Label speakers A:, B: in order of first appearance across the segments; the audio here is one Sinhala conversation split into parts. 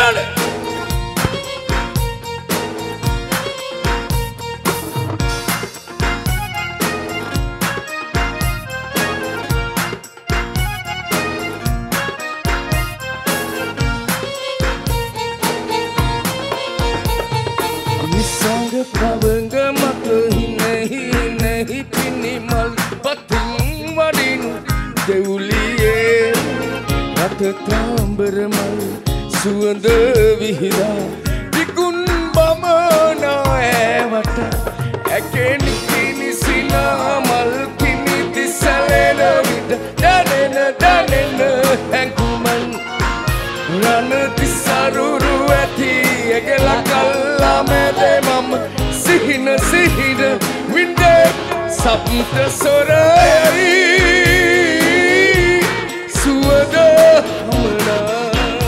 A: පවංග මත හිනෙහි පිනිමල් පතින් වඩිනු දෙවුලියේ රත තාම්බරමල් සුවඳ විහිදා විකුන් බමනා ඇවට ඇකෙනි කිනිසිනා මල් කිනිති සැලෙන විට දැනෙන හැඟුමන් රන තිසරුරු ඇති ඇගල කල්ලා මැදේ මම සිහින වින්දේ සප්ත සොරයයි සුවඳ හමනා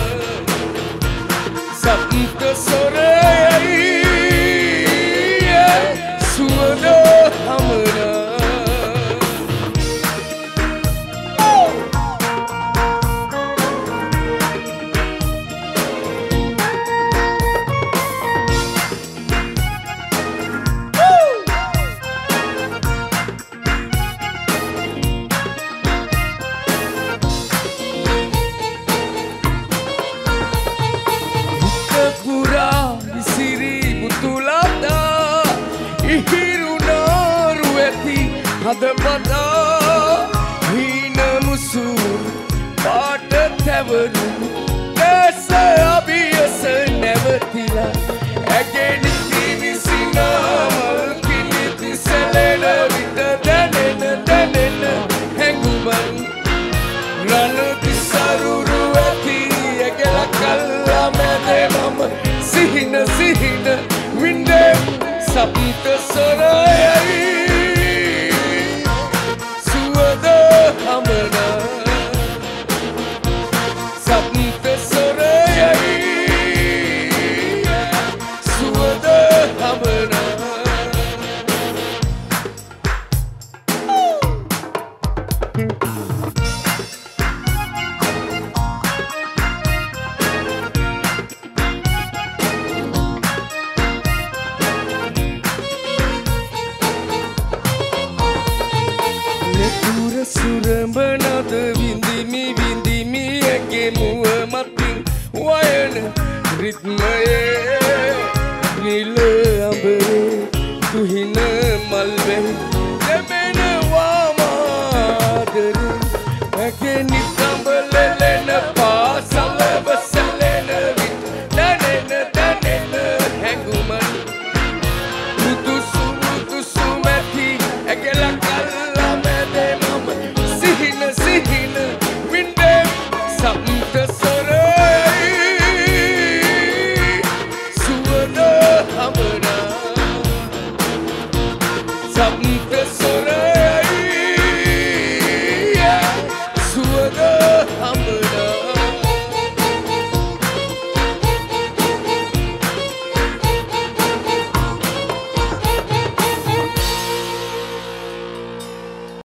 A: සප්ත සොරයයි සුවඳ හමනා හදපතා හීන මුසුන් පාට තැවරු ඇස අභියස නැවතිලා ඇගෙනි කිනිසිනාමල් කිනිති සැලෙන විට දැනෙන හැඟුමන් රණ තිසරුරු ඇති ඇගල කල්ලා මැදේ මම සිහින වින්දේ සප්ත සොරයයි සප්ත සොරයයි සුවඳ හමනා සුරඹනද විඳිමි ඇගේ මුව මතින් වයන රිත්මයේ නිල අඹරේ තුහින මල්වෙහි දෙමෙනවා මාදරේ ඇගේ නිතඹලෙලෙන පාසල